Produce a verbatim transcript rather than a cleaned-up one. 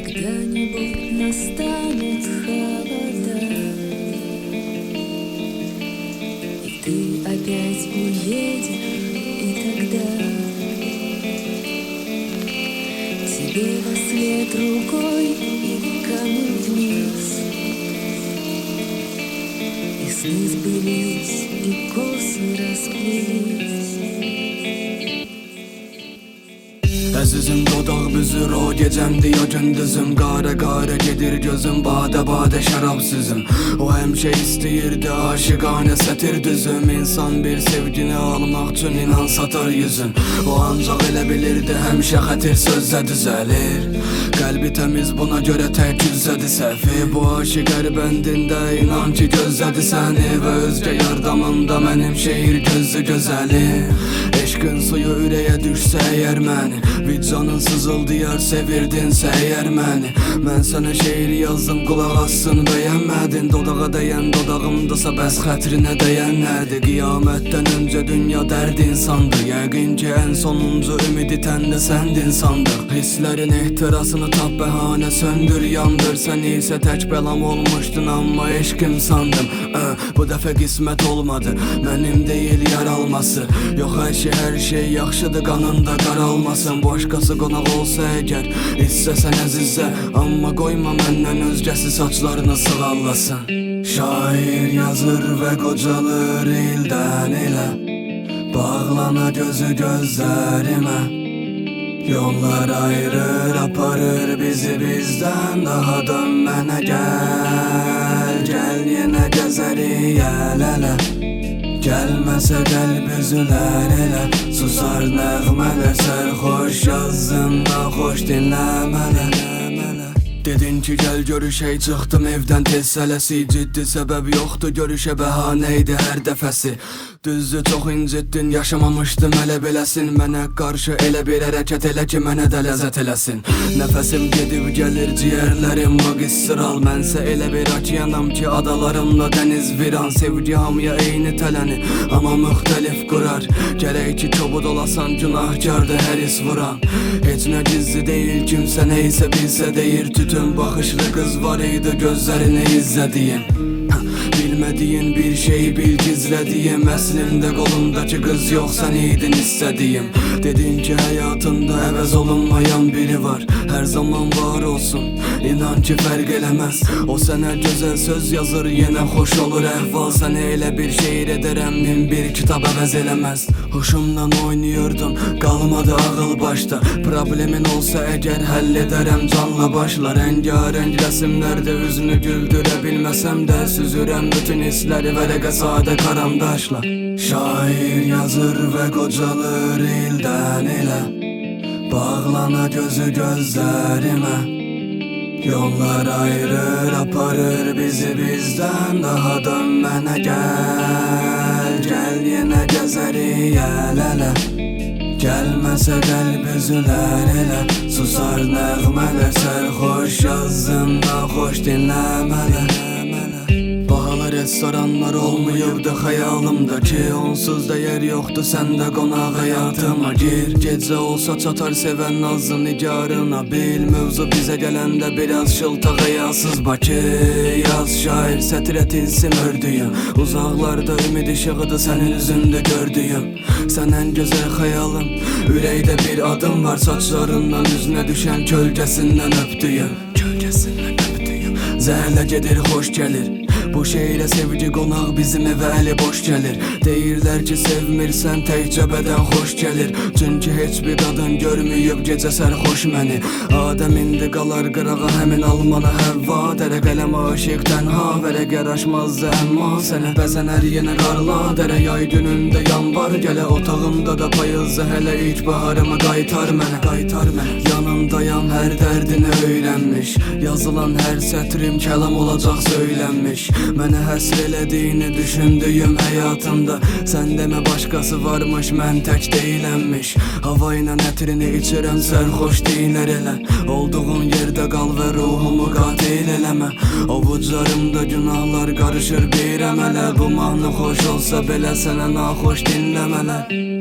Когда-нибудь настанут холода, и ты опять уедешь, и тогда тебе во след рукой и камнем вниз. И сны сбылись, и косы расплылись. Əzizim dodaq büzür o gecəmdi ya gündüzüm. Qara qara gedir gözüm, badə badə şərabsızım. O həmişə istəyirdi aşiqanə sətir düzüm. İnsan bir sevgini almaq üçün inan satar yüzün. O ancaq elə bilirdi həmişə xətir sözlə düzəlir. Qəlbi təmiz buna görə tək yüzədi səhvi. Bu aşiqər bəndində inan ki gözlədi səni. Və özgə yardımında mənim şehir gözlü gözəli. Eşqin suyu ürəyə düşsə əgər məni, vicdanın sızıldayar sevirdinsə əgər məni. Mən sənə şeir yazdım, qulaq assın bəyənmədin. Dodağa dəyən dodağımdasa bəs xətrinə dəyən nədir? Qiyamətdən öncə dünya dərd insandı. Yəqin ki ən sonuncu ümid itən də səndin sandıq. Hisslərin ehtirasını tap, bəhanə söndür, yandır. Sən isə tək bəlam olmuşdun amma eşqim sandım. Ə, bu dəfə qismət olmadı, mənim deyil yaralması. Yox hər şey hər şey yaxşıdır, qanında qaralmasın. Başqası qonaq olsa əgər, istəsən əzizə, amma qoyma məndən özgəsi saçlarını sığallasın. Şair yazır və qocalır ildən ilə, bağlana gözü gözlərimə. Yollar ayırır, aparır bizi bizdən. Daha dön mənə gəl, gəl yenə gəzərik əl-ələ. Gəlməsə qəlb üzülər elə, susar nəğmələr. Sərxoş yazdın da xoş dinləmələr. Dedin ki gəl görüşək, çıxdım evdən tez sələsi. Ciddi səbəb yoxdur, görüşə bəhanə idi hər dəfəsi. Düzdür çox incitdin, yaşamamışdım hələ beləsin. Mənə qarşı elə bir hərəkət elə ki mənə də ləzzət eləsin. Nəfəsim gedib gəlir, ciyərlərim magistral. Mənsə elə bir okeanam ki adalarımla dəniz viran. Sevgi hamıya eyni tələni, amma müxtəlif qurar. Gərək ki kobud olasan, günahkardır hər his vuran. Heç nə gizli deyil, kimsə neysə bilsə deyir. Tütün baxışlı qız var idi, gözlərini izlədiyim. Bilmədiyin bir şeyi bil gizlədiyim. Əslində qolumdakı qız yox, sən idin istədiyim. Dedin ki həyatında əvəz olunmayan biri var, hər zaman var olsun, inan ki fərq eləməz. O sənə gözəl söz yazır, yenə xoş olur əhval. Sənə elə bir şeir edərəm, min bir kitab əvəz eləməz. Hoşumdan oynayırdım, qalmadı ağıl başda. Problemin olsa əgər həll edərəm canla başla. Rəngarəng rəsimlərdə üzünü güldürə bilməsəm də, süzürəm bütün hissləri vərəqə sadə karandaşla. Şair yazır və qocalır ildən ilə, bağlana gözü gözlərimə. Yollar ayırır, aparır bizi bizdən. Daha dön mənə gəl, gəl yenə gəzərik əl-ələ. Gəlməsə qəlb üzülər elə, susar nəğmələr. Sərxoş yazdın da xoş dinləmələr. Bahalı restoranlar olmayıbdı xəyalımda ki, onsuz da yer yoxdur səndə qonaq həyatıma gir. Gecə olsa çatar sevən nazlı nigarına, bil mövzu bizə gələndə biraz şıltaq həyasız Bakı. Yaz şair sətrə tilsim ördüyüm, uzaqlarda ümid işığıdır sənin üzündə gördüyüm. Sən ən gözəl xəyalım, ürəkdə bir adım var, saçlarından üzünə düşən kölgəsindən öpdüyüm. Kölgəsindən öpdüyüm. Zəhlə gedir, xoş gəlir. Bu şeirə sevgi qonaq bizim evə əli boş gəlir. Deyirlər ki sevmirsən təkcə bədən xoş gəlir. Çünki heç bir qadın görməyib gecə sərxoş məni. Adəm indi qalar qırağa, həmin almanı Həvva. Dərə qələm aşiq tənha, vərəq yaraşmazdı əmma sənə. Bəzənər yenə qarla, dərə yay günündə yanvar. Gələ otağımda da payızdı, hələ ilk baharımı qaytar mənə, qaytar mənə. Yanındayam, hər dərdini öyrənmiş, yazılan hər sətrim kəlam olacaq söylənmiş. Mənə həsr elədiyini düşündüyüm həyatımda, sən demə başqası varmış, mən tək deyiləmmiş. Hava ilə ətrini içirəm, sərxoş deyilər elə. Olduğun yerdə qal və ruhumu qatil eləmə. Ovuclarımda günahlar qarışır bir əmələ. Bu mahnı xoş olsa belə sənə naxoş dinləmələr.